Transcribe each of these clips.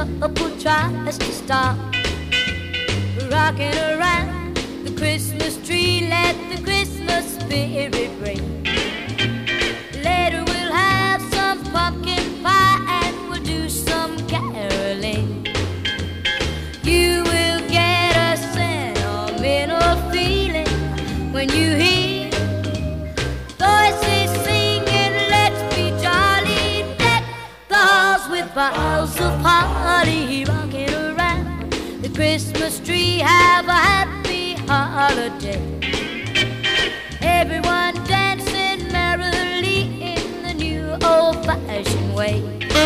couple tries to stop rocking around the Christmas tree. Let the Christmas spirit ring. Later we'll have some pumpkin pie and we'll do some caroling. You will get a sentimental feeling when you hear voices singing, let's be jolly. Deck the halls with boughs of holly, rocking around the Christmas tree. Have a happy holiday. Everyone dancing merrily in the new old-fashioned way.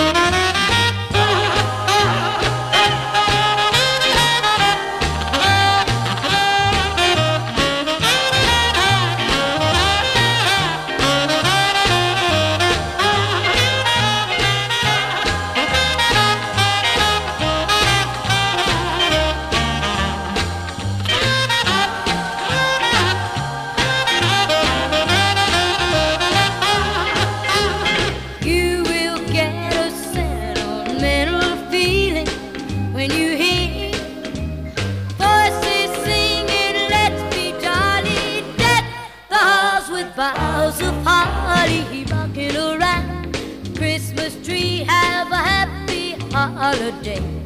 When you hear voices singing, let's be jolly. Deck the halls with boughs of holly, rocking around the Christmas tree. Have a happy holiday.